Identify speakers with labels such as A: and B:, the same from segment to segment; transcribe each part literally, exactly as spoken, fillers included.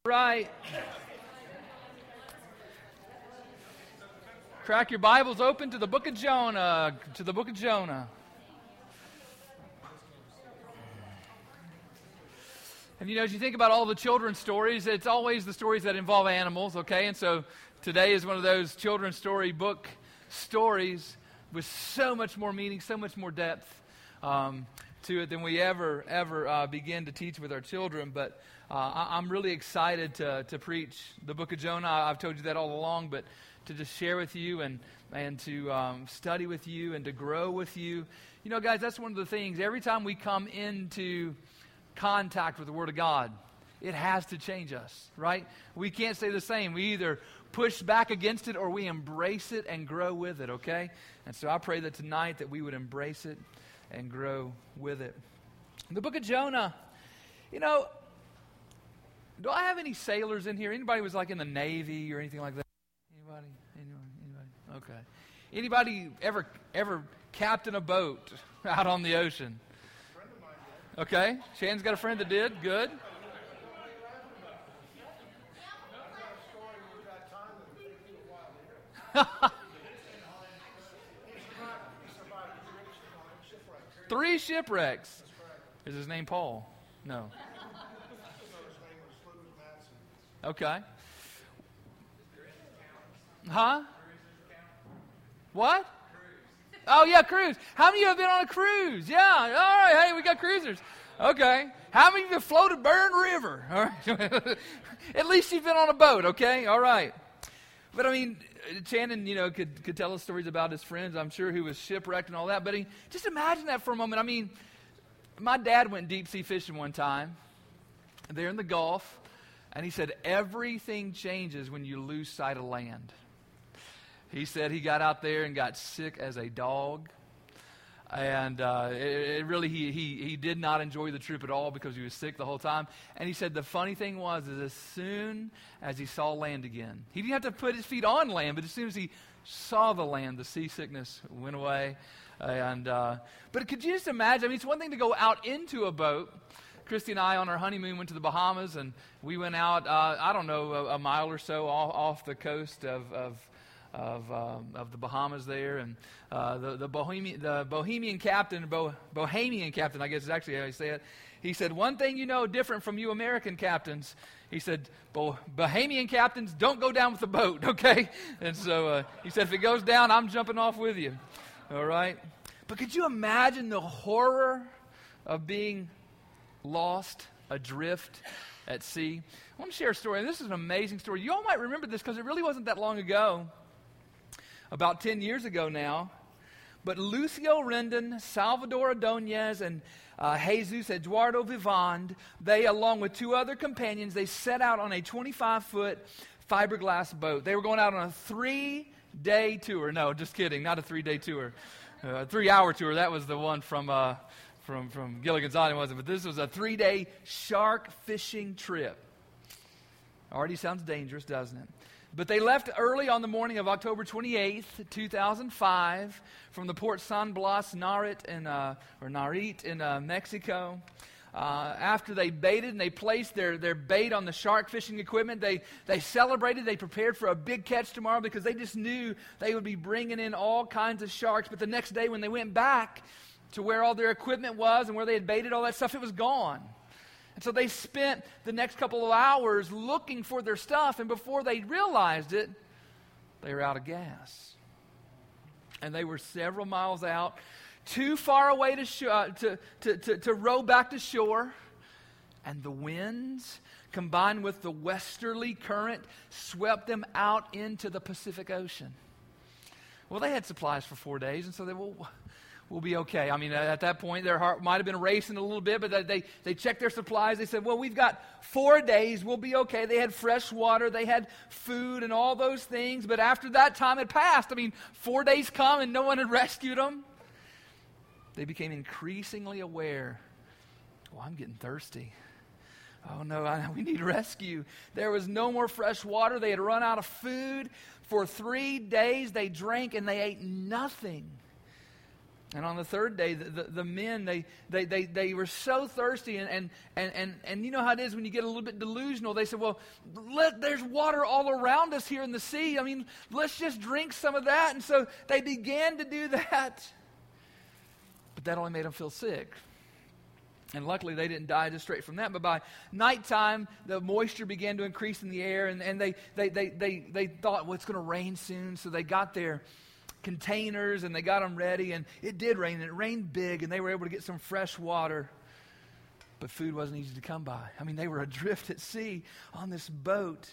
A: Right. Crack your Bibles open to the book of Jonah, to the book of Jonah. And you know, as you think about all the children's stories, it's always the stories that involve animals, okay? And so today is one of those children's story book stories with so much more meaning, so much more depth um, to it than we ever, ever uh, begin to teach with our children. But uh, I, I'm really excited to, to preach the book of Jonah. I've told you that all along, but to just share with you and, and to um, study with you and to grow with you. You know, guys, that's one of the things. Every time we come into contact with the Word of God, it has to change us, right? We can't stay the same. We either push back against it or we embrace it and grow with it, okay? And so I pray that tonight that we would embrace it and grow with it. The book of Jonah, you know, do I have any sailors in here? Anybody was like in the Navy or anything like that? Anybody? Anybody? Anybody? Okay. Anybody ever ever captain a boat out on the ocean? Okay. Shannon's got a friend that did. Good. Three shipwrecks. Is his name Paul? No. Okay. Huh? What? Oh, yeah, cruise. How many of you have been on a cruise? Yeah. All right. Hey, we got cruisers. Okay. How many of you have floated Burn River? All right. At least you've been on a boat, okay? All right. But, I mean, Shannon, you know, could, could tell us stories about his friends, I'm sure, who was shipwrecked and all that. But he, just imagine that for a moment. I mean, my dad went deep-sea fishing one time. There in the Gulf. And he said, everything changes when you lose sight of land. He said he got out there and got sick as a dog. And uh, it, it really, he, he, he did not enjoy the trip at all because he was sick the whole time. And he said the funny thing was, is as soon as he saw land again, he didn't have to put his feet on land, but as soon as he saw the land, the seasickness went away. And uh, But could you just imagine, I mean, it's one thing to go out into a boat. Christy and I, on our honeymoon, went to the Bahamas, and we went out, uh, I don't know, a, a mile or so off, off the coast of of of, um, of the Bahamas there, and uh, the the Bohemian the Bohemian captain, Bo, Bohemian captain, I guess is actually how you say it. He said, one thing you know different from you American captains. He said, Bo, Bohemian captains don't go down with the boat, okay? And so uh, he said, if it goes down, I'm jumping off with you. All right? But could you imagine the horror of being lost, adrift at sea? I want to share a story, and this is an amazing story. You all might remember this because it really wasn't that long ago, about ten years ago now. But Lucio Rendon, Salvador Ordonez, and uh, Jesus Eduardo Vivand, they, along with two other companions, they set out on a twenty-five foot fiberglass boat. They were going out on a three-day tour. No, just kidding, not a three-day tour. Uh, a three-hour tour. That was the one from... Uh, From, from Gilligan's Island, wasn't it? But this was a three-day shark fishing trip. Already sounds dangerous, doesn't it? But they left early on the morning of October twenty-eighth, two thousand five, from the port San Blas Narit in, uh, or Narit in uh, Mexico. Uh, after they baited and they placed their, their bait on the shark fishing equipment, they, they celebrated, they prepared for a big catch tomorrow because they just knew they would be bringing in all kinds of sharks. But the next day when they went back to where all their equipment was and where they had baited all that stuff, it was gone. And so they spent the next couple of hours looking for their stuff, and before they realized it, they were out of gas. And they were several miles out, too far away to, sh- uh, to, to, to, to row back to shore, and the winds, combined with the westerly current, swept them out into the Pacific Ocean. Well, they had supplies for four days, and so they, well, we'll be okay. I mean, at that point, their heart might have been racing a little bit, but they, they checked their supplies. They said, well, we've got four days. We'll be okay. They had fresh water. They had food and all those things. But after that time had passed, I mean, four days come and no one had rescued them. They became increasingly aware, oh, I'm getting thirsty. Oh, no, I, we need rescue. There was no more fresh water. They had run out of food. For three days, they drank and they ate nothing. And on the third day, the, the, the men, they, they, they, they were so thirsty. And, and, and, and, and you know how it is when you get a little bit delusional. They said, well, let, there's water all around us here in the sea. I mean, let's just drink some of that. And so they began to do that. But that only made them feel sick. And luckily, they didn't die just straight from that. But by nighttime, the moisture began to increase in the air. And, and they, they, they, they, they thought, well, it's going to rain soon. So they got their containers and they got them ready. And it did rain. And it rained big. And they were able to get some fresh water. But food wasn't easy to come by. I mean, they were adrift at sea on this boat.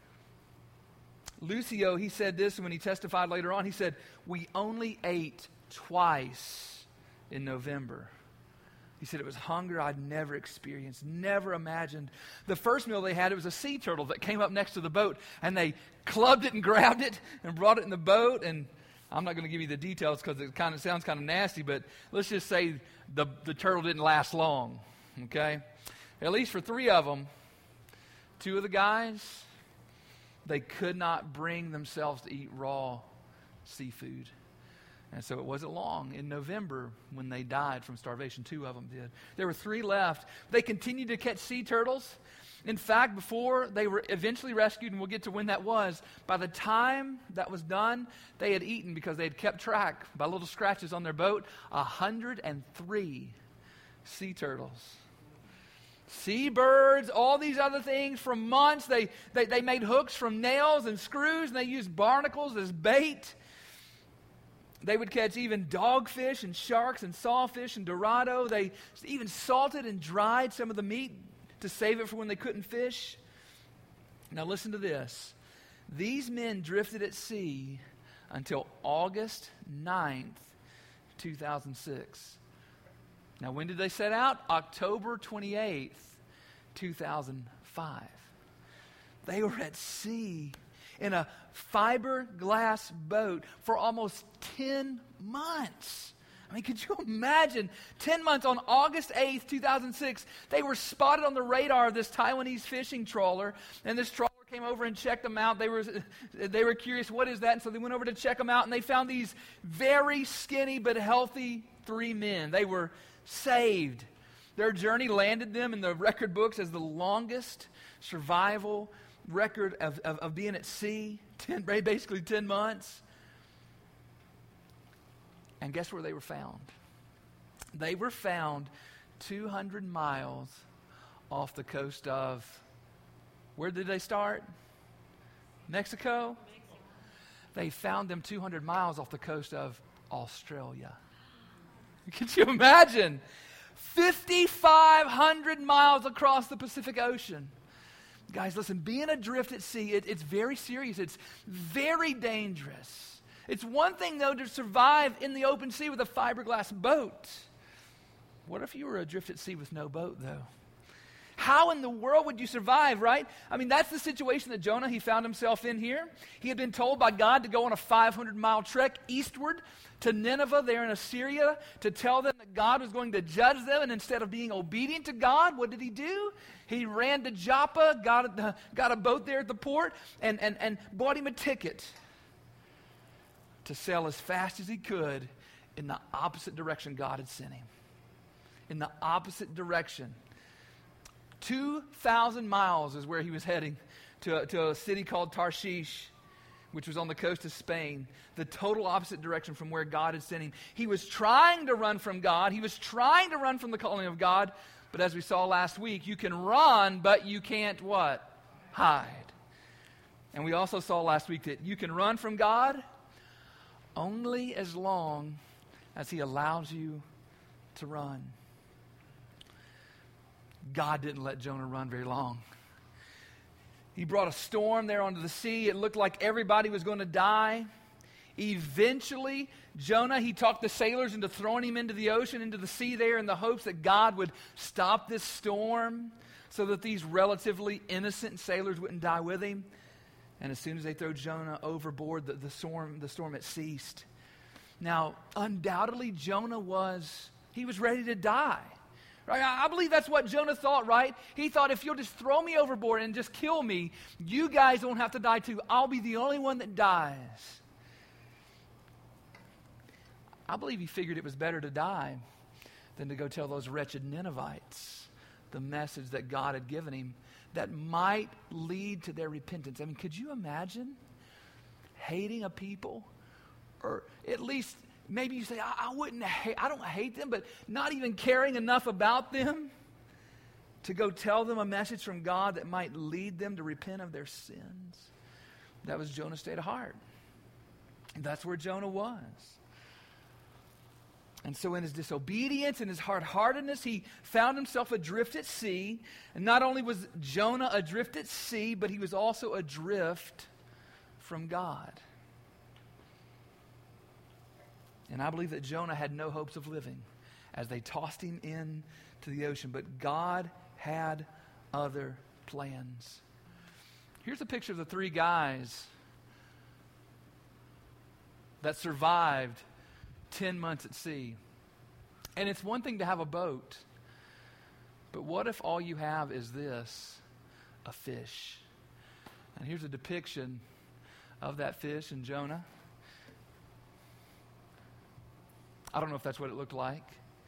A: Lucio, he said this when he testified later on. He said, we only ate twice in November. He said it was hunger I'd never experienced, never imagined. The first meal they had, it was a sea turtle that came up next to the boat, and they clubbed it and grabbed it and brought it in the boat. And I'm not going to give you the details because it kind of sounds kind of nasty, but let's just say the, the turtle didn't last long, okay? At least for three of them, two of the guys, they could not bring themselves to eat raw seafood. And so it wasn't long in November when they died from starvation. Two of them did. There were three left. They continued to catch sea turtles. In fact, before they were eventually rescued, and we'll get to when that was, by the time that was done, they had eaten, because they had kept track by little scratches on their boat, one hundred three sea turtles. Seabirds, all these other things for months. They, they, they made hooks from nails and screws, and they used barnacles as bait. They would catch even dogfish and sharks and sawfish and dorado. They even salted and dried some of the meat to save it for when they couldn't fish. Now listen to this. These men drifted at sea until August ninth, two thousand six. Now when did they set out? October twenty-eighth, two thousand five. They were at sea in a fiberglass boat for almost ten months. I mean, could you imagine? ten months. On August eighth, two thousand six, they were spotted on the radar of this Taiwanese fishing trawler, and this trawler came over and checked them out. They were, they were curious, what is that? And so they went over to check them out, and they found these very skinny but healthy three men. They were saved. Their journey landed them in the record books as the longest survival record of, of, of being at sea, ten, basically ten months. And guess where they were found? They were found two hundred miles off the coast of, where did they start? Mexico? They found them two hundred miles off the coast of Australia. Could you imagine? fifty-five hundred miles across the Pacific Ocean. Guys, listen, being adrift at sea, it, it's very serious. It's very dangerous. It's one thing, though, to survive in the open sea with a fiberglass boat. What if you were adrift at sea with no boat, though? How in the world would you survive, right? I mean, that's the situation that Jonah, he found himself in here. He had been told by God to go on a five hundred mile trek eastward to Nineveh there in Assyria to tell them that God was going to judge them. And instead of being obedient to God, what did he do? He ran to Joppa, got a, got a boat there at the port, and, and, and bought him a ticket to sail as fast as he could in the opposite direction God had sent him. In the opposite direction. two thousand miles is where he was heading to, to a city called Tarshish, which was on the coast of Spain. The total opposite direction from where God had sent him. He was trying to run from God. He was trying to run from the calling of God. But as we saw last week, you can run, but you can't what? Hide. And we also saw last week that you can run from God only as long as he allows you to run. God didn't let Jonah run very long. He brought a storm there onto the sea. It looked like everybody was going to die. Eventually, Jonah, he talked the sailors into throwing him into the ocean, into the sea there, in the hopes that God would stop this storm so that these relatively innocent sailors wouldn't die with him. And as soon as they throw Jonah overboard, the, the storm, the storm had ceased. Now, undoubtedly, Jonah was, he was ready to die. Right? I believe that's what Jonah thought, right? He thought, if you'll just throw me overboard and just kill me, you guys don't have to die too. I'll be the only one that dies. I believe he figured it was better to die than to go tell those wretched Ninevites the message that God had given him that might lead to their repentance. I mean, could you imagine hating a people? Or at least, maybe you say, I, I wouldn't hate, I don't hate them, but not even caring enough about them to go tell them a message from God that might lead them to repent of their sins. That was Jonah's state of heart. And that's where Jonah was. And so in his disobedience and his hard-heartedness, he found himself adrift at sea. And not only was Jonah adrift at sea, but he was also adrift from God. And I believe that Jonah had no hopes of living as they tossed him into the ocean. But God had other plans. Here's a picture of the three guys that survived ten months at sea. And it's one thing to have a boat, but what if all you have is this, a fish? And here's a depiction of that fish in Jonah. I don't know if that's what it looked like.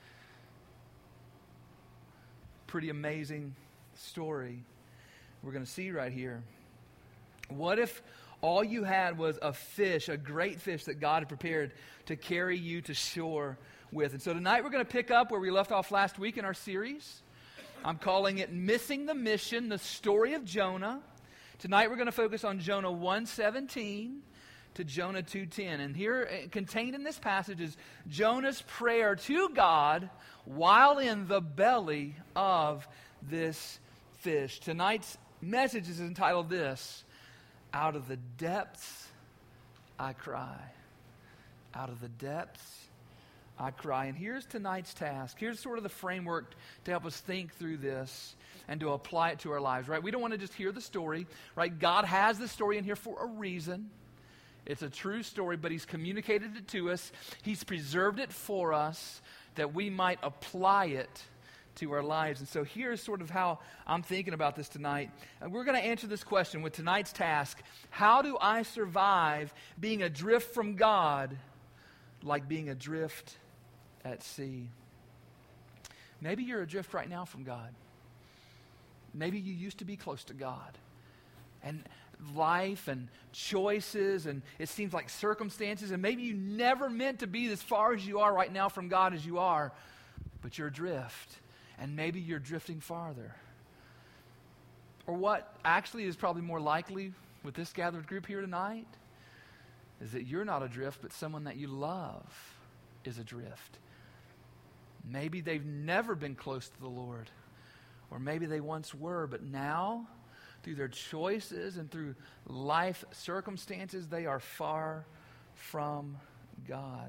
A: Pretty amazing story we're going to see right here. What if all you had was a fish, a great fish that God had prepared to carry you to shore with? And so tonight we're going to pick up where we left off last week in our series. I'm calling it Missing the Mission, the story of Jonah. Tonight we're going to focus on Jonah one seventeen to Jonah two ten. And here, contained in this passage, is Jonah's prayer to God while in the belly of this fish. Tonight's message is entitled this: Out of the depths I cry. Out of the depths I cry. And here's tonight's task. Here's sort of the framework to help us think through this and to apply it to our lives, right? We don't want to just hear the story, right? God has the story in here for a reason. It's a true story, but He's communicated it to us. He's preserved it for us that we might apply it to our lives. And so here's sort of how I'm thinking about this tonight. And we're going to answer this question with tonight's task: how do I survive being adrift from God like being adrift at sea? Maybe you're adrift right now from God. Maybe you used to be close to God. And life and choices, and it seems like circumstances, and maybe you never meant to be as far as you are right now from God as you are, but you're adrift. And maybe you're drifting farther. Or what actually is probably more likely with this gathered group here tonight is that you're not adrift, but someone that you love is adrift. Maybe they've never been close to the Lord. Or maybe they once were, but now, through their choices and through life circumstances, they are far from God.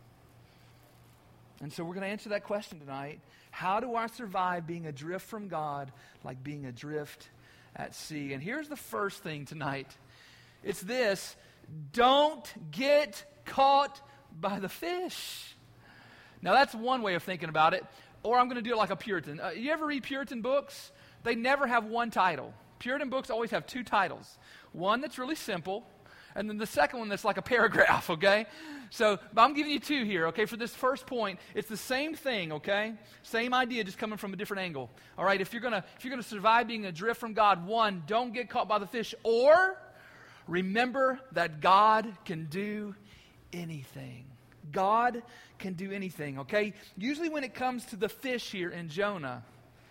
A: And so we're going to answer that question tonight. How do I survive being adrift from God like being adrift at sea? And here's the first thing tonight. It's this: don't get caught by the fish. Now that's one way of thinking about it. Or I'm going to do it like a Puritan. Uh, you ever read Puritan books? They never have one title. Puritan books always have two titles. One that's really simple, and then the second one that's like a paragraph, okay? So, but I'm giving you two here, okay? For this first point, it's the same thing, okay? Same idea, just coming from a different angle. All right, if you're gonna if you're gonna survive being adrift from God, one, don't get caught by the fish, or remember that God can do anything. God can do anything, okay? Usually when it comes to the fish here in Jonah,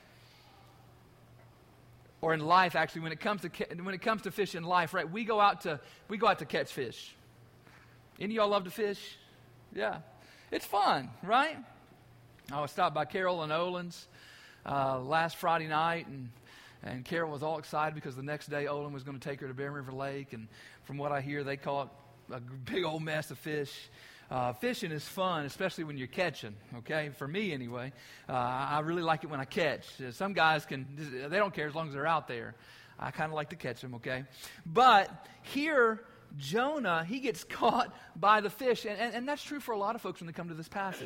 A: or in life, actually, when it comes to when it comes to fish in life, right? We go out to we go out to catch fish. Any of y'all love to fish? Yeah, it's fun, right? I was stopped by Carol and Olin's uh, last Friday night, and and Carol was all excited because the next day Olin was going to take her to Bear River Lake, and from what I hear, they caught a big old mess of fish. Uh, fishing is fun, especially when you're catching, okay? For me, anyway. Uh, I really like it when I catch. Uh, some guys can, they don't care as long as they're out there. I kind of like to catch them, okay? But here, Jonah, he gets caught by the fish. And, and, and that's true for a lot of folks when they come to this passage.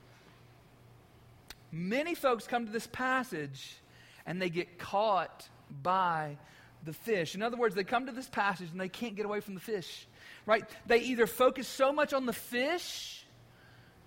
A: Many folks come to this passage and they get caught by the fish. In other words, they come to this passage and they can't get away from the fish. Right? They either focus so much on the fish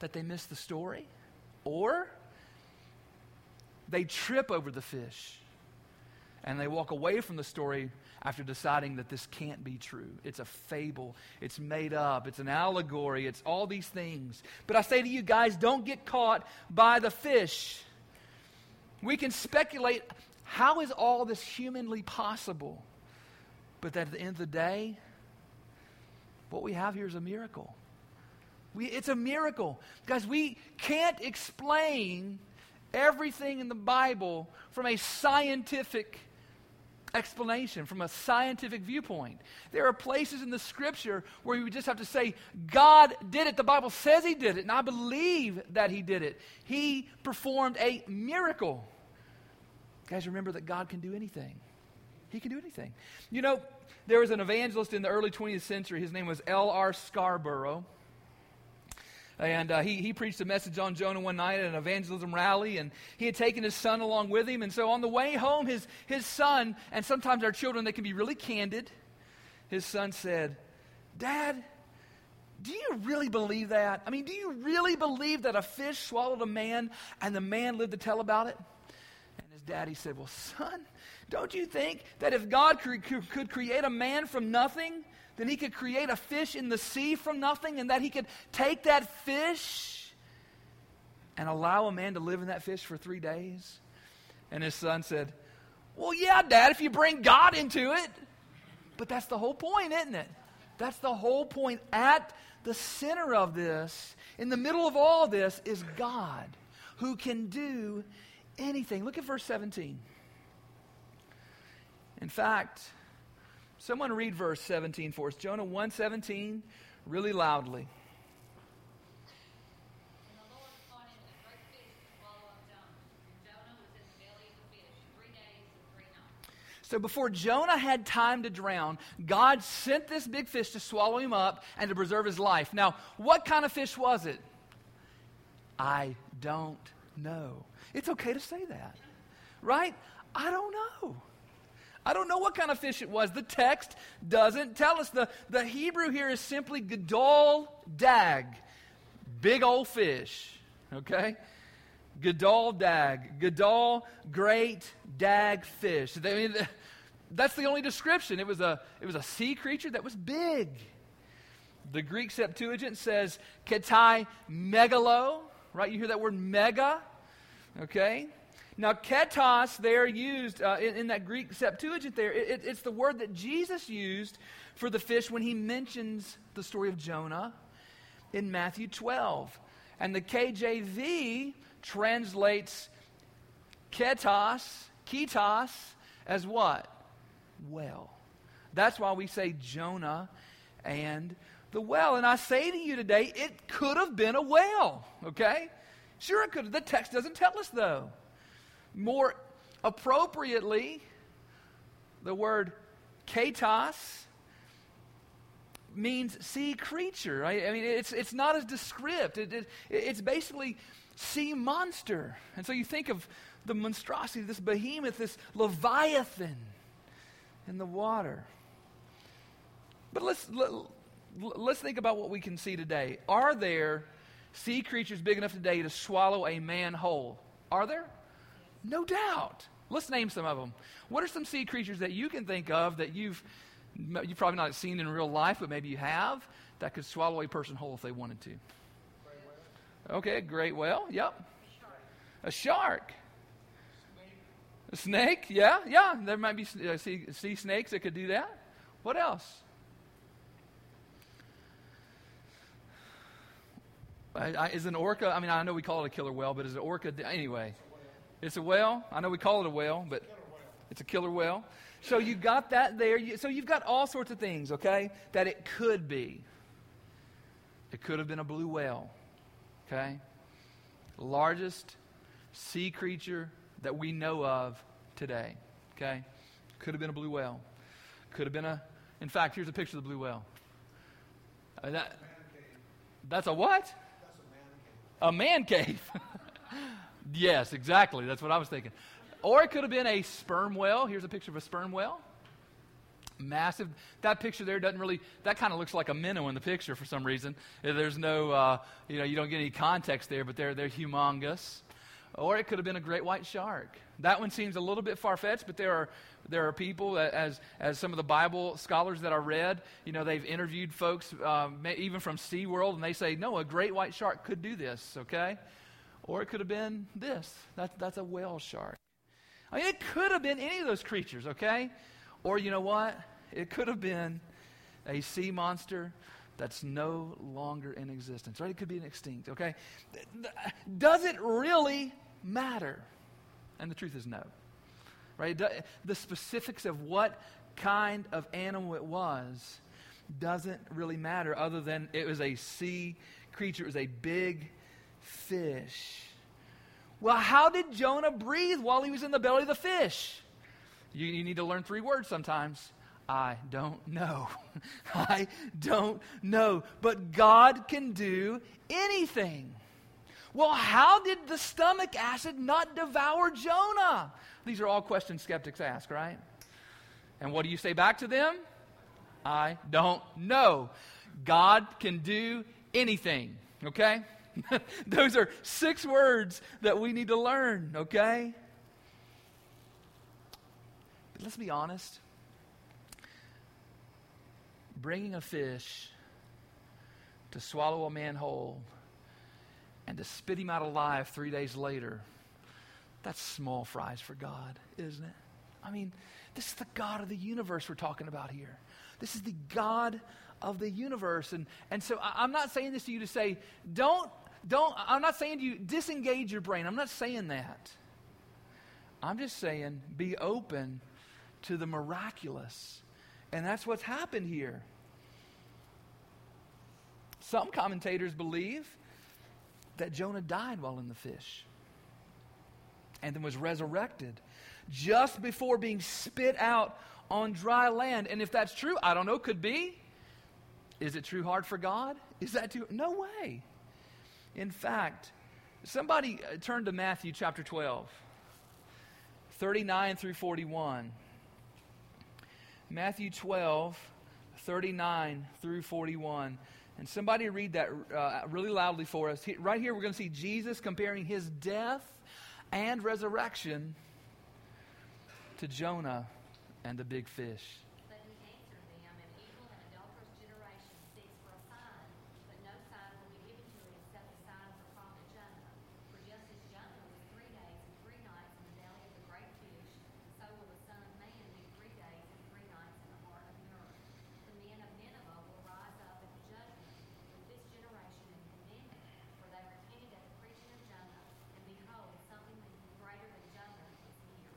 A: that they miss the story, or they trip over the fish and they walk away from the story after deciding that this can't be true. It's a fable. It's made up. It's an allegory. It's all these things. But I say to you guys, don't get caught by the fish. We can speculate, how is all this humanly possible? But at the end of the day, what we have here is a miracle. We, it's a miracle. Guys, we can't explain everything in the Bible from a scientific explanation, from a scientific viewpoint. There are places in the Scripture where you would just have to say, God did it. The Bible says He did it, and I believe that He did it. He performed a miracle. Guys, remember that God can do anything. He can do anything. You know, there was an evangelist in the early twentieth century. His name was L R Scarborough. And uh, he, he preached a message on Jonah one night at an evangelism rally, and he had taken his son along with him. And so on the way home, his, his son, and sometimes our children, they can be really candid. His son said, Dad, do you really believe that? I mean, do you really believe that a fish swallowed a man and the man lived to tell about it? And his daddy said, well, son, don't you think that if God cre- could create a man from nothing, then He could create a fish in the sea from nothing, and that He could take that fish and allow a man to live in that fish for three days? And his son said, well, yeah, Dad, if you bring God into it. But that's the whole point, isn't it? That's the whole point. At the center of this, in the middle of all this, is God, who can do anything. Look at verse seventeen. In fact, someone read verse seventeen for us. Jonah one seventeen, really loudly.
B: And the Lord appointed a great fish to swallow up Jonah. And Jonah was in the belly of the fish three days and three nights.
A: So before Jonah had time to drown, God sent this big fish to swallow him up and to preserve his life. Now, what kind of fish was it? I don't know. It's okay to say that, right? I don't know. I don't know what kind of fish it was. The text doesn't tell us. The, the Hebrew here is simply gadol dag, big old fish, okay? Gadol dag, gadol, great dag fish. I mean, that's the only description. It was a it was a sea creature that was big. The Greek Septuagint says ketai megalo, right? You hear that word mega, okay? Now, ketos there used uh, in, in that Greek Septuagint there, it, it, it's the word that Jesus used for the fish when He mentions the story of Jonah in Matthew twelve. And the K J V translates ketos, ketos, as what? Well. That's why we say Jonah and the well. And I say to you today, it could have been a whale, okay? Sure it could have. The text doesn't tell us, though. More appropriately, the word ketos means sea creature. Right? I mean, it's it's not as descriptive. It, it, it's basically sea monster. And so you think of the monstrosity, this behemoth, this leviathan in the water. But let's let, let's think about what we can see today. Are there sea creatures big enough today to swallow a man whole? Are there? No doubt. Let's name some of them. What are some sea creatures that you can think of that you've you've probably not seen in real life, but maybe you have, that could swallow a person whole if they wanted to? Okay, great whale. Yep. A shark. A snake. Yeah, yeah. There might be uh, sea, sea snakes that could do that. What else? I, I, is an orca? I mean, I know we call it a killer whale, but is an orca? Anyway. It's a whale. I know we call it a whale, but it's a killer whale. So you got that there. You, so you've got all sorts of things, okay, that it could be. It could have been a blue whale, okay? The largest sea creature that we know of today, okay? Could have been a blue whale. Could have been a, in fact, here's a picture of the blue whale. Uh, that, that's a what? That's a man cave. A man cave. Yes, exactly. That's what I was thinking. Or it could have been a sperm whale. Here's a picture of a sperm whale. Massive. That picture there doesn't really, that kind of looks like a minnow in the picture for some reason. There's no, uh, you know, you don't get any context there, but they're, they're humongous. Or it could have been a great white shark. That one seems a little bit far-fetched, but there are there are people, that, as as some of the Bible scholars that I read, you know, they've interviewed folks, um, even from SeaWorld, and they say, no, a great white shark could do this, okay? Or it could have been this. That, that's a whale shark. I mean, it could have been any of those creatures, okay? Or you know what? It could have been a sea monster that's no longer in existence, right? It could be an extinct, okay? Does it really matter? And the truth is no, right? The specifics of what kind of animal it was doesn't really matter, other than it was a sea creature. It was a big fish. Well, how did Jonah breathe while he was in the belly of the fish? You, you need to learn three words sometimes. I don't know. I don't know. But God can do anything. Well, how did the stomach acid not devour Jonah? These are all questions skeptics ask, right? And what do you say back to them? I don't know. God can do anything, okay? Those are six words that we need to learn, okay? But let's be honest. Bringing a fish to swallow a man whole and to spit him out alive three days later, that's small fries for God, isn't it? I mean, this is the God of the universe we're talking about here. This is the God of the universe. And, and so I, I'm not saying this to you to say, don't, don't, I'm not saying to you, disengage your brain. I'm not saying that. I'm just saying, be open to the miraculous. And that's what's happened here. Some commentators believe that Jonah died while in the fish and then was resurrected just before being spit out on dry land. And if that's true, I don't know, could be. Is it too hard for God? Is that too? No way. In fact, somebody uh, turn to Matthew chapter twelve, thirty-nine through forty-one. Matthew twelve, thirty-nine through forty-one. And somebody read that uh, really loudly for us. He, right here we're going to see Jesus comparing his death and resurrection to Jonah and the big fish.
B: But he answered them, an evil and adulterous generation seeks for a sign, but no sign will be given to it except the sign of the prophet Jonah. For just as Jonah was three days and three nights in the belly of the great fish, so will the Son of Man be three days and three nights in the heart of the earth. The men of Nineveh will rise up at the judgment with this generation and condemn it, for they repented at the preaching of Jonah, and behold, something greater than Jonah is near.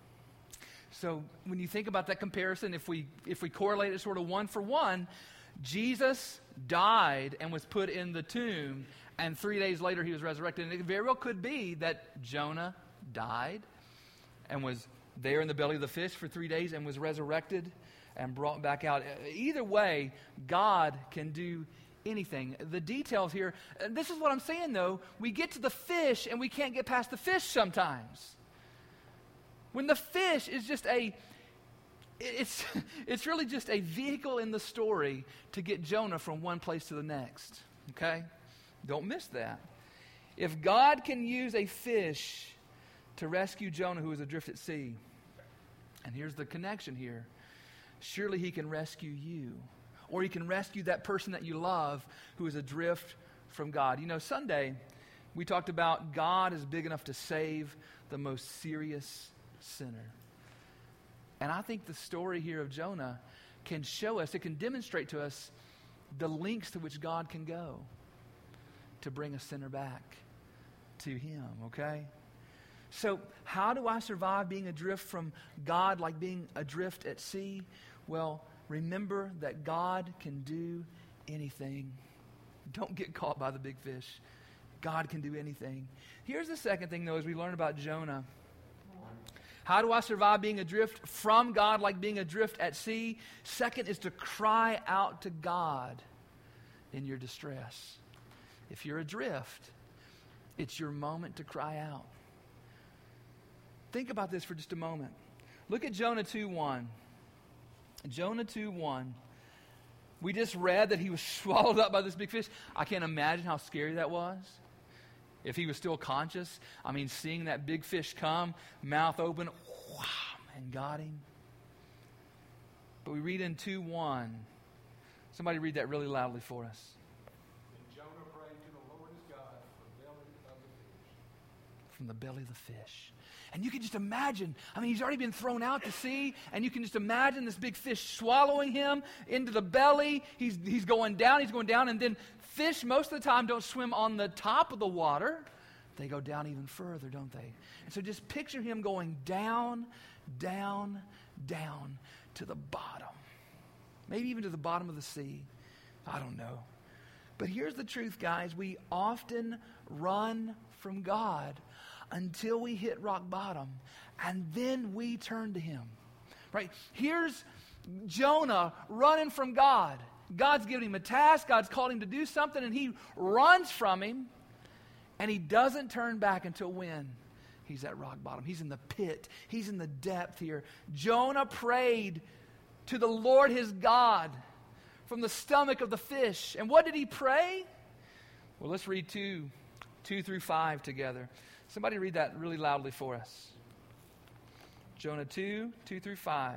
A: So when you think about that comparison, if we if we correlate it sort of one for one, Jesus died and was put in the tomb, and three days later he was resurrected. And it very well could be that Jonah died and was there in the belly of the fish for three days and was resurrected and brought back out. Either way, God can do anything. The details here, this is what I'm saying though, we get to the fish and we can't get past the fish sometimes. When the fish is just a, it's, it's really just a vehicle in the story to get Jonah from one place to the next. Okay? Don't miss that. If God can use a fish to rescue Jonah who was adrift at sea, and here's the connection here, surely he can rescue you. Or he can rescue that person that you love who is adrift from God. You know, Sunday, we talked about God is big enough to save the most serious sinner. And I think the story here of Jonah can show us, it can demonstrate to us the lengths to which God can go to bring a sinner back to him, okay? So how do I survive being adrift from God like being adrift at sea? Well, remember that God can do anything. Don't get caught by the big fish. God can do anything. Here's the second thing, though, as we learn about Jonah. How do I survive being adrift from God like being adrift at sea? Second is to cry out to God in your distress. If you're adrift, it's your moment to cry out. Think about this for just a moment. Look at Jonah two one. Jonah two one. We just read that he was swallowed up by this big fish. I can't imagine how scary that was. If he was still conscious, I mean, seeing that big fish come, mouth open, wow, and got him. But we read in two one. Somebody read that really loudly for us.
C: And Jonah prayed to the Lord his God from the belly of the fish.
A: From the belly of the fish. And you can just imagine, I mean, he's already been thrown out to sea, and you can just imagine this big fish swallowing him into the belly. He's, he's going down, he's going down, and then fish most of the time don't swim on the top of the water. They go down even further, don't they? And so just picture him going down, down, down to the bottom. Maybe even to the bottom of the sea. I don't know. But here's the truth, guys. We often run from God until we hit rock bottom, and then we turn to him. Right? Here's Jonah running from God. God's given him a task. God's called him to do something, and he runs from him, and he doesn't turn back until when? He's at rock bottom. He's in the pit. He's in the depth here. Jonah prayed to the Lord his God from the stomach of the fish. And what did he pray? Well, let's read two, two through five together. Somebody read that really loudly for us. Jonah two, two through five.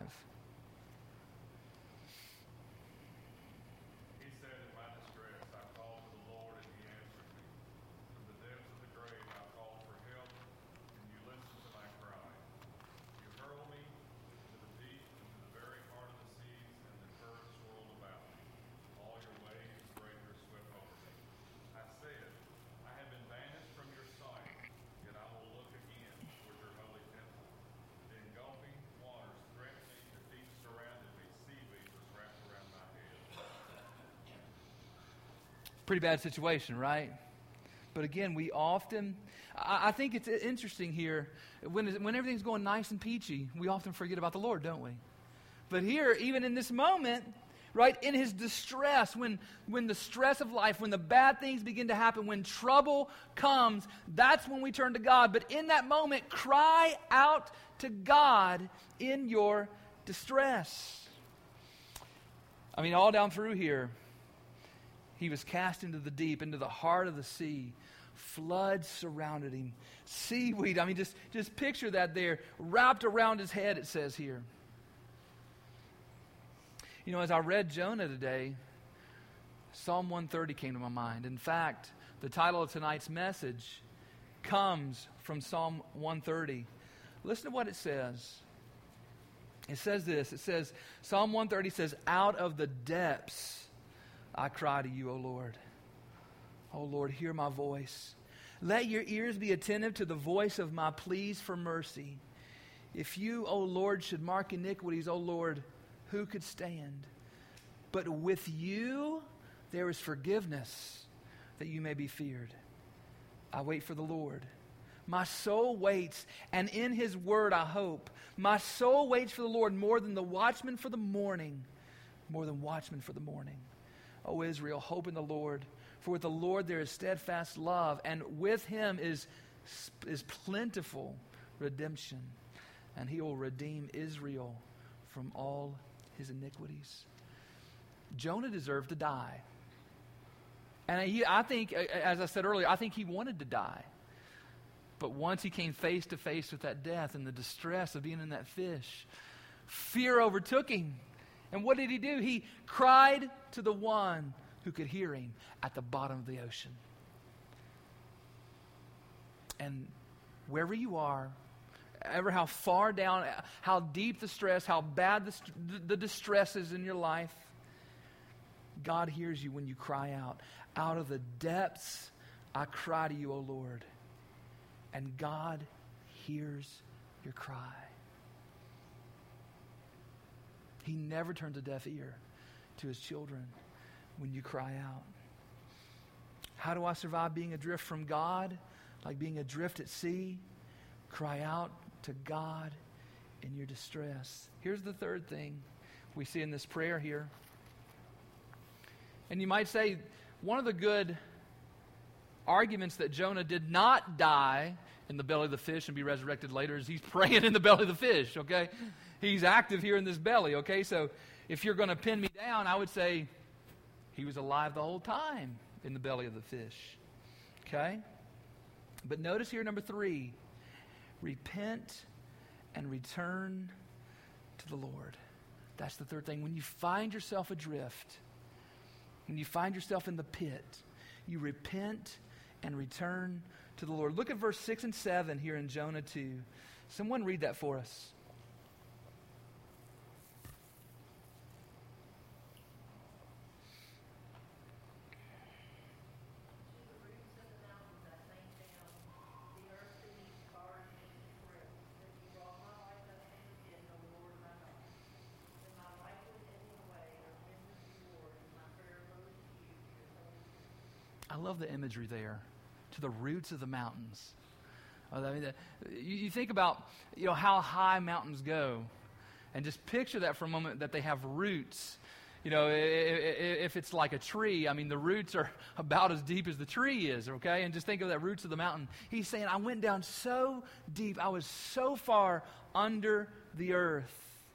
D: He said, in my distress, I called to the Lord, and he answered me. From the depths of the grave, I called for help, and you listened to my cry. You hurled me into the deep, into the very heart of the seas, and the currents swirled about me. All your waves and breakers swept over me. I said, I have been banished from your sight, yet I will look again toward your holy temple. The engulfing waters threatened me, the deep surrounded me, seaweed was wrapped around my head.
A: Pretty bad situation, right? But again, we often, I, I think it's interesting here, when, when everything's going nice and peachy, we often forget about the Lord, don't we? But here, even in this moment, right, in his distress, when, when the stress of life, when the bad things begin to happen, when trouble comes, that's when we turn to God. But in that moment, cry out to God in your distress. I mean, all down through here, he was cast into the deep, into the heart of the sea. Floods surrounded him. Seaweed, I mean, just, just picture that there, wrapped around his head, it says here. You know, as I read Jonah today, Psalm one thirty came to my mind. In fact, the title of tonight's message comes from Psalm one thirty. Listen to what it says. It says this. It says, Psalm one thirty says, out of the depths I cry to you, O Lord. O Lord, hear my voice. Let your ears be attentive to the voice of my pleas for mercy. If you, O Lord, should mark iniquities, O Lord, who could stand? But with you there is forgiveness, that you may be feared. I wait for the Lord. My soul waits, and in his word I hope. My soul waits for the Lord more than the watchman for the morning, more than watchmen for the morning. O Israel, hope in the Lord. For with the Lord there is steadfast love, and with him is, is plentiful redemption. And he will redeem Israel from all his iniquities. Jonah deserved to die. And he, I think, as I said earlier, I think he wanted to die. But once he came face to face with that death and the distress of being in that fish, fear overtook him. And what did he do? He cried to the one who could hear him at the bottom of the ocean. And wherever you are, ever how far down, how deep the stress, how bad the, the distress is in your life, God hears you when you cry out. Out of the depths, I cry to you, O Lord. And God hears your cry. He never turns a deaf ear to his children when you cry out. How do I survive being adrift from God? Like being adrift at sea? Cry out to God in your distress. Here's the third thing we see in this prayer here. And you might say, one of the good arguments that Jonah did not die in the belly of the fish and be resurrected later is he's praying in the belly of the fish, okay? He's active here in this belly, okay? So if you're going to pin me down, I would say he was alive the whole time in the belly of the fish. Okay? But notice here, number three, repent and return to the Lord. That's the third thing. When you find yourself adrift, when you find yourself in the pit, you repent and return to the Lord. Look at verse six and seven here in Jonah two. Someone read that for us. I love the imagery there, to the roots of the mountains. I mean, the, you, you think about, you know, how high mountains go, and just picture that for a moment, that they have roots. You know, if it's like a tree, I mean, the roots are about as deep as the tree is, okay? And just think of that roots of the mountain. He's saying, I went down so deep, I was so far under the earth.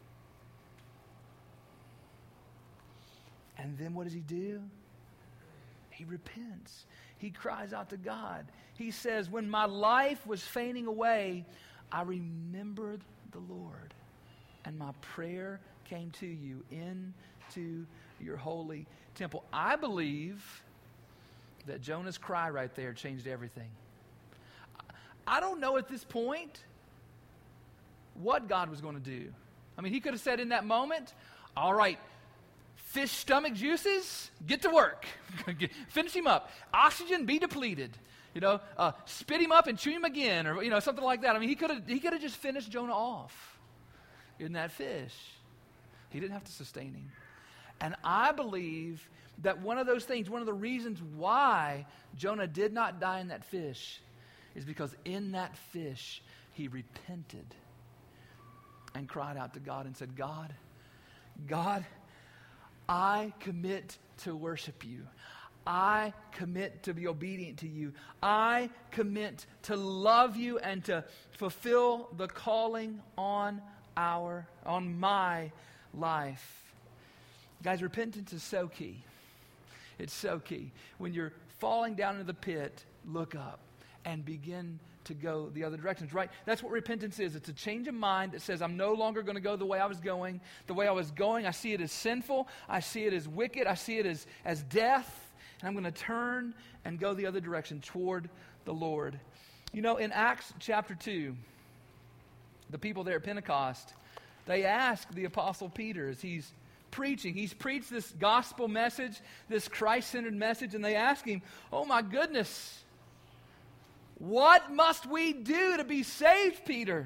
A: And then what does he do? He repents. He cries out to God. He says, when my life was fading away, I remembered the Lord, and my prayer came to you into your holy temple. I believe that Jonah's cry right there changed everything. I don't know at this point what God was going to do. I mean, he could have said in that moment, all right, fish stomach juices, get to work. Finish him up. Oxygen, be depleted. You know, uh, spit him up and chew him again, or, you know, something like that. I mean, he could have he could have just finished Jonah off in that fish. He didn't have to sustain him. And I believe that one of those things, one of the reasons why Jonah did not die in that fish is because in that fish he repented and cried out to God and said, God, God, I commit to worship you. I commit to be obedient to you. I commit to love you and to fulfill the calling on our, on my life. Guys, repentance is so key. It's so key. When you're falling down into the pit, look up and begin to go the other directions, right? That's what repentance is. It's a change of mind that says, I'm no longer going to go the way I was going. The way I was going, I see it as sinful. I see it as wicked. I see it as, as death. And I'm going to turn and go the other direction toward the Lord. You know, in Acts chapter two, the people there at Pentecost, they asked the Apostle Peter as he's preaching. He's preached this gospel message, this Christ-centered message, and they ask him, oh my goodness, what must we do to be saved, Peter?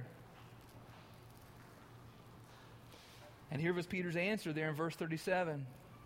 A: And here was Peter's answer there in verse thirty-seven.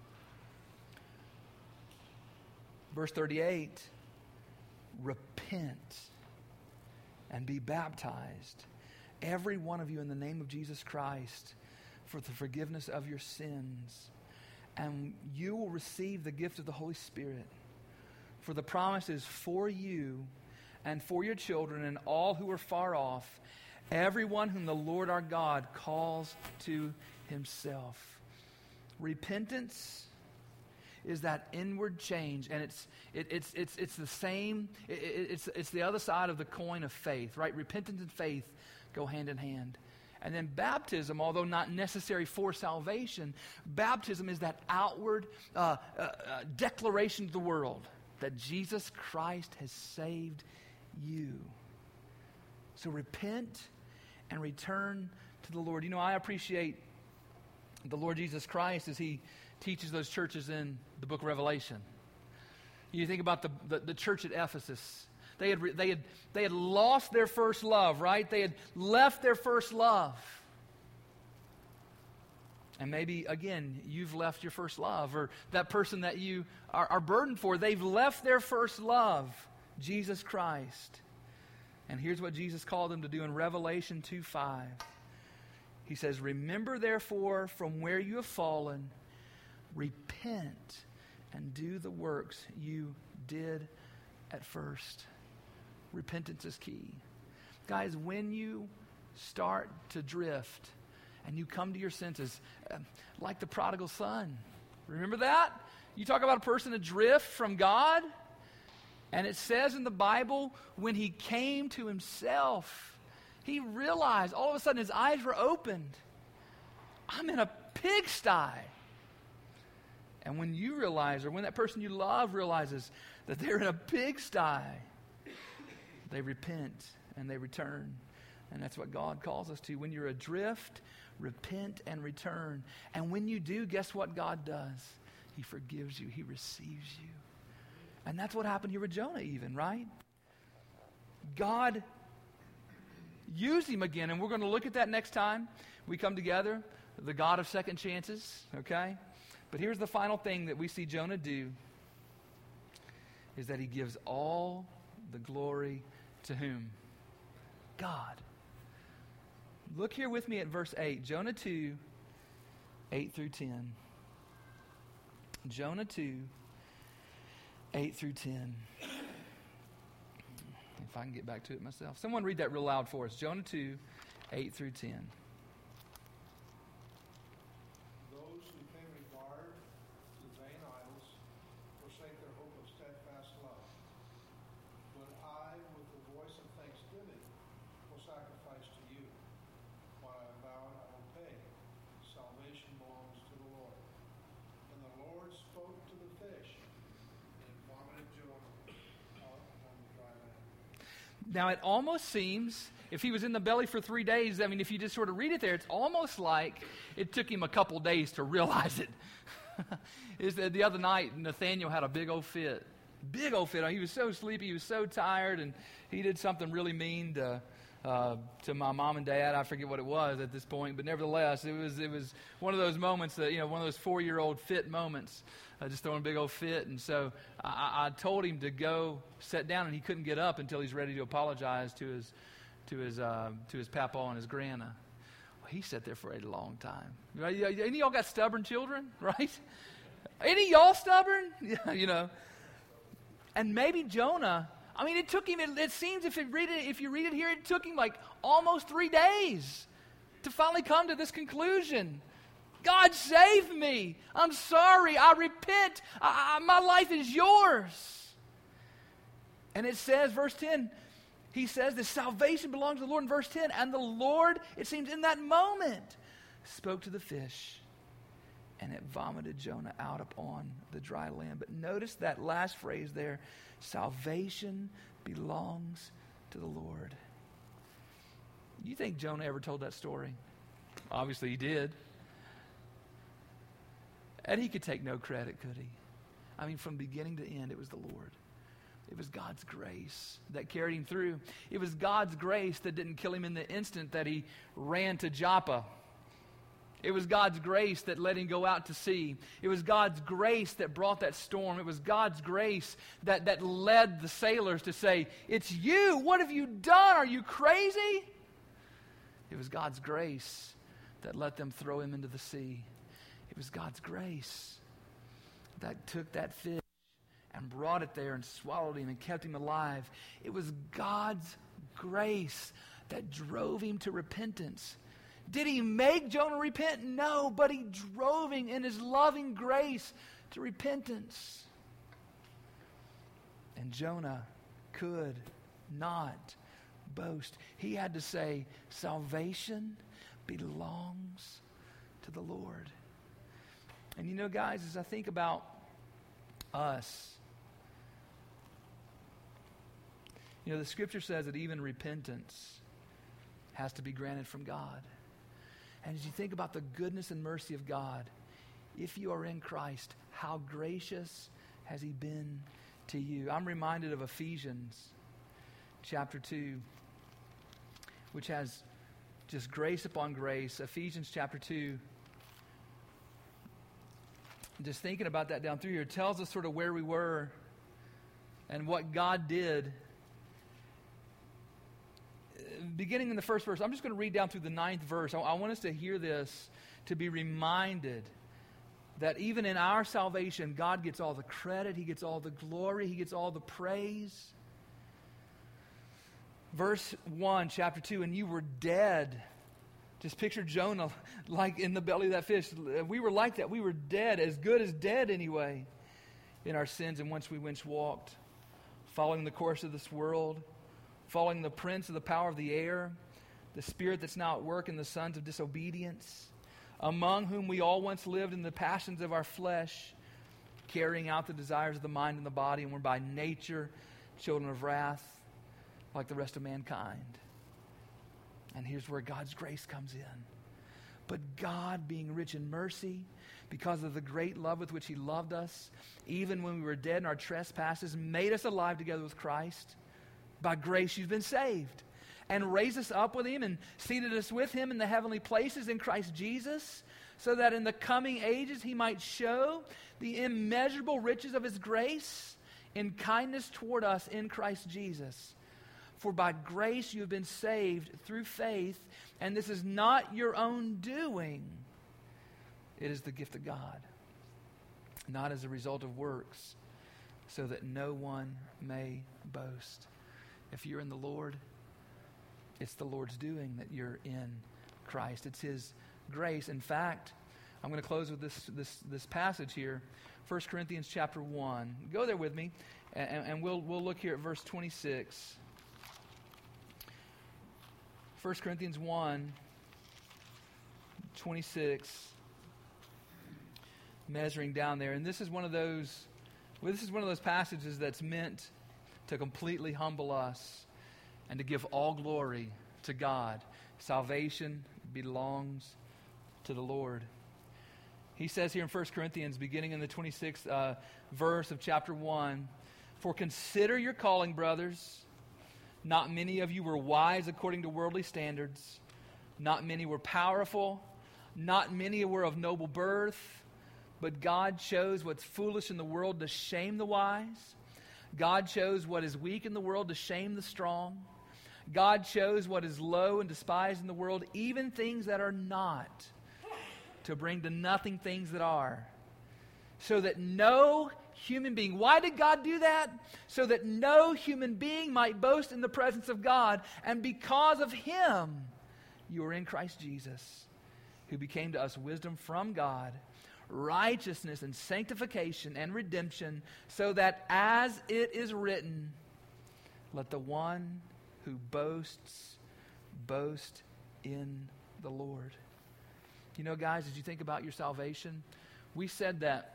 A: Verse thirty-eight, repent and be baptized, every one of you, in the name of Jesus Christ, for the forgiveness of your sins, and you will receive the gift of the Holy Spirit. For the promise is for you and for your children and all who are far off, everyone whom the Lord our God calls to himself. Repentance is that inward change, and it's it, it's it's it's the same. It, it, it's it's the other side of the coin of faith, right? Repentance and faith go hand in hand. And then baptism, although not necessary for salvation, baptism is that outward uh, uh, uh, declaration to the world that Jesus Christ has saved you. So repent and return to the Lord. You know, I appreciate the Lord Jesus Christ as he teaches those churches in the book of Revelation. You think about the, the, the church at Ephesus. They had, they, had, they had lost their first love, right? They had left their first love. And maybe, again, you've left your first love, or that person that you are, are burdened for, they've left their first love, Jesus Christ. And here's what Jesus called them to do in Revelation two five. He says, remember therefore from where you have fallen, repent and do the works you did at first. Repentance is key. Guys, when you start to drift and you come to your senses, uh, like the prodigal son. Remember that? You talk about a person adrift from God, and it says in the Bible, when he came to himself, he realized, all of a sudden his eyes were opened. I'm in a pigsty. And when you realize, or when that person you love realizes that they're in a pigsty, they repent and they return. And that's what God calls us to. When you're adrift, repent and return. And when you do, guess what God does? He forgives you. He receives you. And that's what happened here with Jonah even, right? God used him again, and we're going to look at that next time we come together. The God of second chances, okay? But here's the final thing that we see Jonah do, is that he gives all the glory to whom? God. Look here with me at verse eight. Jonah two, eight through ten. Jonah two, eight through ten. If I can get back to it myself. Someone read that real loud for us. Jonah two, eight through ten.
C: Those who pay regard to vain idols forsake their hope of steadfast love. But I, with the voice of thanksgiving, will sacrifice to you. What I vowed I will pay. Salvation belongs to the Lord. And the Lord spoke to the fish, and it vomited Jonah out on the dry land.
A: Now it almost seems, if he was in the belly for three days, I mean, if you just sort of read it there, it's almost like it took him a couple days to realize it. Is that the other night, Nathaniel had a big old fit. Big old fit. He was so sleepy, he was so tired, and he did something really mean to uh, to my mom and dad. I forget what it was at this point, but nevertheless, it was it was one of those moments that, you know, one of those four-year-old fit moments, uh, just throwing a big old fit. And so I, I told him to go sit down, and he couldn't get up until he's ready to apologize to his to his uh, to his papa and his grandma. Well, he sat there for a long time. Right? Any of y'all got stubborn children, right? Any of y'all stubborn? Yeah, you know. And maybe Jonah, I mean, it took him, it, it seems if you, read it, if you read it here, it took him like almost three days to finally come to this conclusion. God, save me. I'm sorry. I repent. I, I, my life is yours. And it says, verse ten, he says the salvation belongs to the Lord in verse ten. And the Lord, it seems in that moment, spoke to the fish, and it vomited Jonah out upon the dry land. But notice that last phrase there, salvation belongs to the Lord. You think Jonah ever told that story? Obviously he did. And he could take no credit, could he? I mean, from beginning to end, it was the Lord. It was God's grace that carried him through. It was God's grace that didn't kill him in the instant that he ran to Joppa. It was God's grace that let him go out to sea. It was God's grace that brought that storm. It was God's grace that, that led the sailors to say, "It's you. What have you done? Are you crazy?" It was God's grace that let them throw him into the sea. It was God's grace that took that fish and brought it there and swallowed him and kept him alive. It was God's grace that drove him to repentance. Did he make Jonah repent? No, but he drove him in his loving grace to repentance. And Jonah could not boast. He had to say, salvation belongs to the Lord. And you know, guys, as I think about us, you know, the scripture says that even repentance has to be granted from God. And as you think about the goodness and mercy of God, if you are in Christ, how gracious has he been to you? I'm reminded of Ephesians chapter two, which has just grace upon grace. Ephesians chapter two, just thinking about that down through here, tells us sort of where we were and what God did. Beginning in the first verse, I'm just going to read down through the ninth verse. I, I want us to hear this, to be reminded that even in our salvation, God gets all the credit, he gets all the glory, he gets all the praise. Verse one, chapter two, and you were dead Just picture Jonah like in the belly of that fish. We were like that. We were dead, as good as dead anyway, in our sins in which we once walked, following the course of this world, following the prince of the power of the air, the spirit that's now at work in the sons of disobedience, among whom we all once lived in the passions of our flesh, carrying out the desires of the mind and the body, and were by nature children of wrath, like the rest of mankind. And here's where God's grace comes in. But God, being rich in mercy, because of the great love with which He loved us, even when we were dead in our trespasses, made us alive together with Christ. By grace you've been saved. And raised us up with Him and seated us with Him in the heavenly places in Christ Jesus, so that in the coming ages He might show the immeasurable riches of His grace in kindness toward us in Christ Jesus. For by grace you have been saved through faith, and this is not your own doing. It is the gift of God, not as a result of works, so that no one may boast. If you're in the Lord, it's the Lord's doing that you're in Christ. It's His grace. In fact, I'm going to close with this this this passage here, First Corinthians chapter one. Go there with me, and, and we'll we'll look here at verse twenty-six. First Corinthians one, twenty-six, measuring down there. And this is one of those, well, this is one of those passages that's meant to completely humble us and to give all glory to God. Salvation belongs to the Lord. He says here in First Corinthians, beginning in the twenty-sixth uh, verse of chapter one, "For consider your calling, brothers. Not many of you were wise according to worldly standards. Not many were powerful. Not many were of noble birth. But God chose what's foolish in the world to shame the wise. God chose what is weak in the world to shame the strong. God chose what is low and despised in the world, even things that are not, to bring to nothing things that are, so that no human being..." Why did God do that? So that no human being might boast in the presence of God. And because of Him, you are in Christ Jesus, who became to us wisdom from God, righteousness and sanctification and redemption, so that as it is written, let the one who boasts boast in the Lord. You know, guys, as you think about your salvation, we said that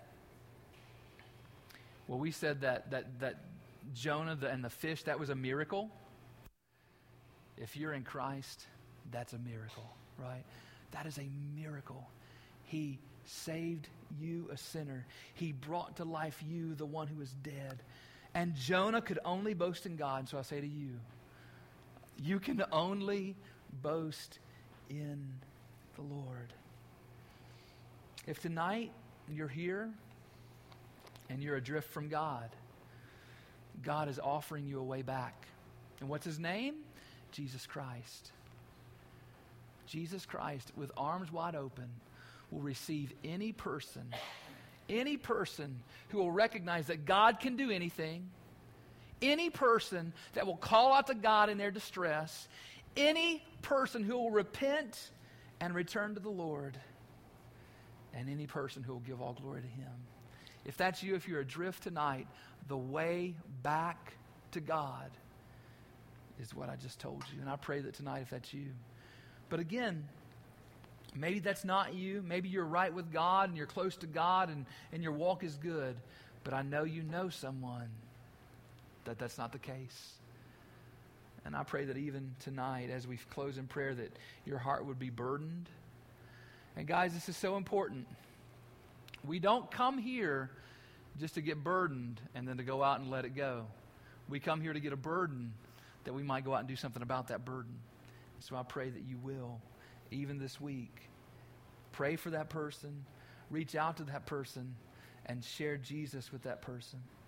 A: Well, we said that that that Jonah the, and the fish, that was a miracle. If you're in Christ, that's a miracle, right? That is a miracle. He saved you, a sinner. He brought to life you, the one who was dead. And Jonah could only boast in God. So I say to you, you can only boast in the Lord. If tonight you're here and you're adrift from God, God is offering you a way back. And what's His name? Jesus Christ. Jesus Christ, with arms wide open, will receive any person, any person who will recognize that God can do anything, any person that will call out to God in their distress, any person who will repent and return to the Lord, and any person who will give all glory to Him. If that's you, if you're adrift tonight, the way back to God is what I just told you. And I pray that tonight, if that's you. But again, maybe that's not you. Maybe you're right with God and you're close to God and, and your walk is good. But I know you know someone that that's not the case. And I pray that even tonight, as we close in prayer, that your heart would be burdened. And guys, this is so important. We don't come here just to get burdened and then to go out and let it go. We come here to get a burden that we might go out and do something about that burden. So I pray that you will, even this week, pray for that person, reach out to that person, and share Jesus with that person.